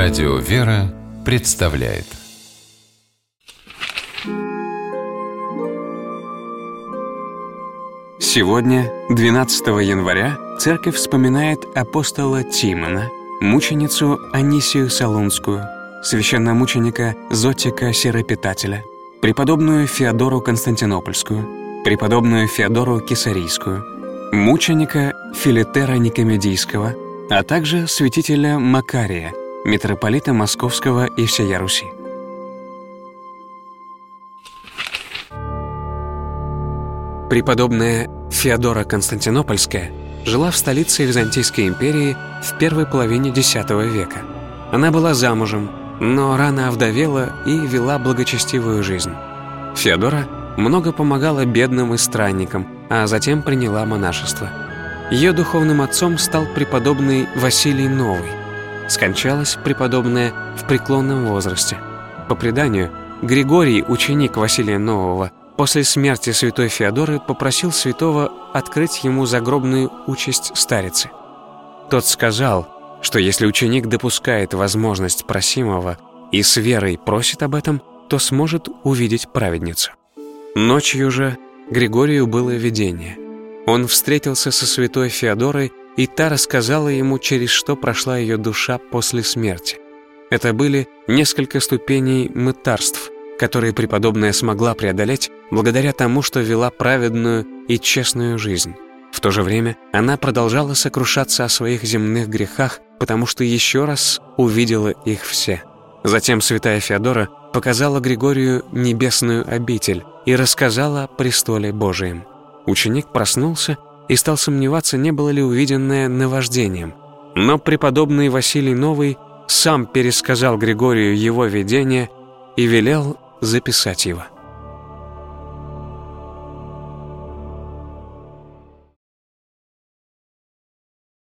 Радио «Вера» представляет. Сегодня, 12 января, Церковь вспоминает апостола Тимона, мученицу Анисию Солунскую, священномученика Зотика Сиропитателя, преподобную Феодору Константинопольскую, преподобную Феодору Кесарийскую, мученика Филитера Никомедийского, а также святителя Макария, митрополита Московского и всея Руси. Преподобная Феодора Константинопольская жила в столице Византийской империи в первой половине X века. Она была замужем, но рано овдовела и вела благочестивую жизнь. Феодора много помогала бедным и странникам, а затем приняла монашество. Ее духовным отцом стал преподобный Василий Новый. Скончалась преподобная в преклонном возрасте. По преданию, Григорий, ученик Василия Нового, после смерти святой Феодоры попросил святого открыть ему загробную участь старицы. Тот сказал, что если ученик допускает возможность просимого и с верой просит об этом, то сможет увидеть праведницу. Ночью же Григорию было видение. Он встретился со святой Феодорой, и та рассказала ему, через что прошла ее душа после смерти. Это были несколько ступеней мытарств, которые преподобная смогла преодолеть благодаря тому, что вела праведную и честную жизнь. В то же время она продолжала сокрушаться о своих земных грехах, потому что еще раз увидела их все. Затем святая Феодора показала Григорию небесную обитель и рассказала о престоле Божием. Ученик проснулся и стал сомневаться, не было ли увиденное наваждением. Но преподобный Василий Новый сам пересказал Григорию его видение и велел записать его.